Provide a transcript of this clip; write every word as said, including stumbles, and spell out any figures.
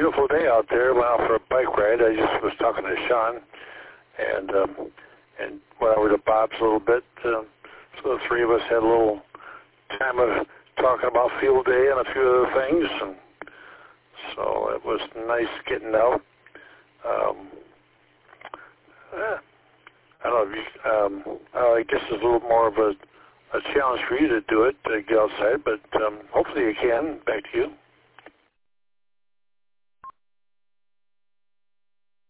beautiful day out there. Went out for a bike ride. I just was talking to Sean, and um, and went over to Bob's a little bit. Uh, so the three of us had a little time of talking about field day and a few other things, and so it was nice getting out. Um, eh, I don't know. If you, um, I guess it's a little more of a, a challenge for you to do it, to get outside, but um, hopefully you can. Back to you.